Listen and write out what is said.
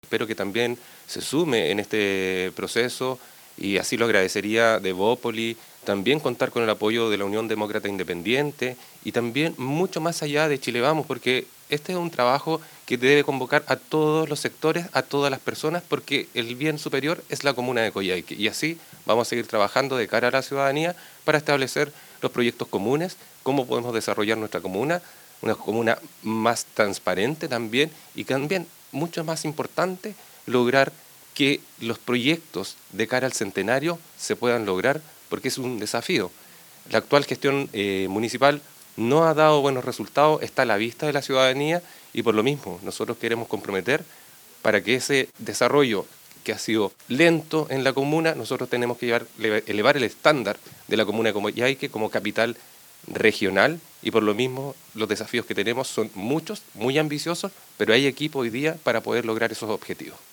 Espero que también se sume en este proceso y así lo agradecería de Bópoli, también contar con el apoyo de la Unión Demócrata Independiente y también mucho más allá de Chile Vamos, porque este es un trabajo que debe convocar a todos los sectores, a todas las personas, porque el bien superior es la comuna de Coyhaique y así vamos a seguir trabajando de cara a la ciudadanía para establecer los proyectos comunes, cómo podemos desarrollar nuestra comuna, una comuna más transparente también y también, mucho más importante, lograr que los proyectos de cara al centenario se puedan lograr porque es un desafío. La actual gestión municipal no ha dado buenos resultados, está a la vista de la ciudadanía y por lo mismo nosotros queremos comprometer para que ese desarrollo que ha sido lento en la comuna, nosotros tenemos que elevar el estándar de la comuna de Coyhaique como capital regional y por lo mismo los desafíos que tenemos son muchos, muy ambiciosos, pero hay equipo hoy día para poder lograr esos objetivos.